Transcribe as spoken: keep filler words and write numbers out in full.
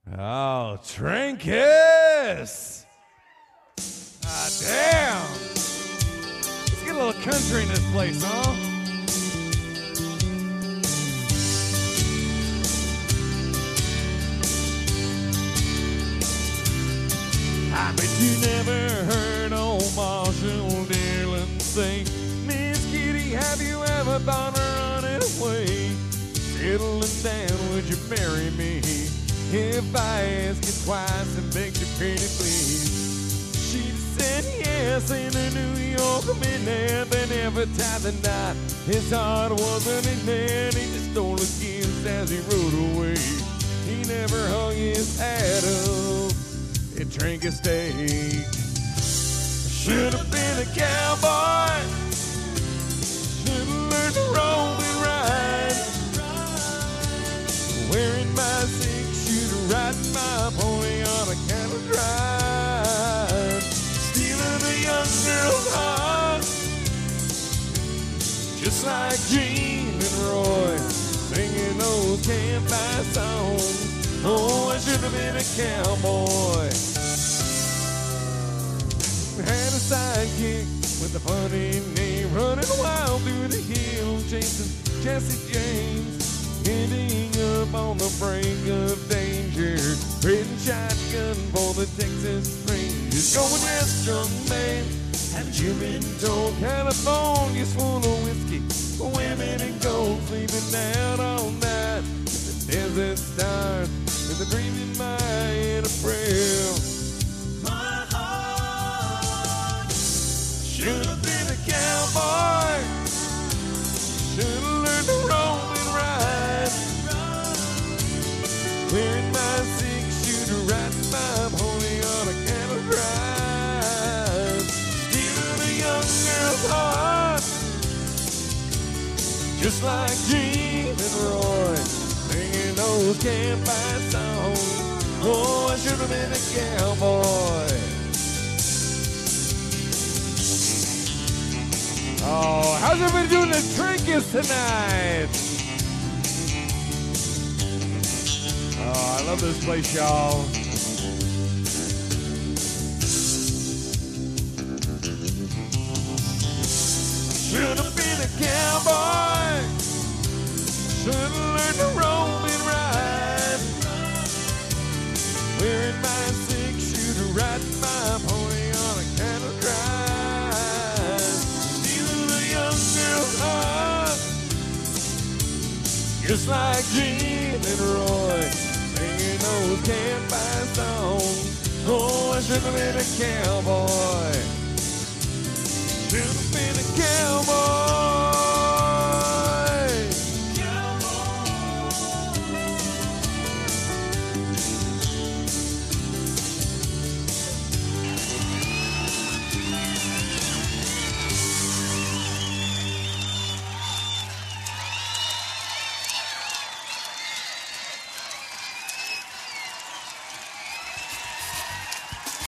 Oh, Trinkus! Ah, damn! Let's get a little country in this place, huh? I bet you never heard old Marshall Dillon say, Miss Kitty, have you ever thought of running away? Settling down, would you marry me? If I asked you twice and begged you pretty please, she said yes in a New York midnight. Then every time the night his heart wasn't in there, and he just stole a kiss as he rode away. He never hung his hat up and drank a steak. Should have been a cowboy, should have learned to roll and ride, wearing my six-shooter, riding my pony on a cattle drive, stealing a young girl's heart, just like Gene and Roy, singing those campfire songs. Oh, I should have been a cowboy. Had a sidekick with a funny name, running wild through the hills, chasing Jesse James, ending up on the brink of danger, riding shotgun for the Texas Rangers, going west, young man. Haven't you been told California's full of whiskey, women and gold, sleeping out all night, the desert stars, with a dream in my head, a prayer. My heart should have been a cowboy, should have learned to roll and ride, wearing my six-shooter, riding my pony on a cattle drive, stealing a young girl's heart, just like Gene and Roy, singing those campfire songs. Oh, I should have been a cowboy. Oh, how's everybody doing the Trinkus tonight? Oh, I love this place, y'all. Should have been a cowboy, should have learned to roll and ride, wearing my six-shooter, riding my pony on a cattle drive, stealing a young girl's heart, just like Gene and Roy, singing those campfire songs. Oh, I should have been a cowboy.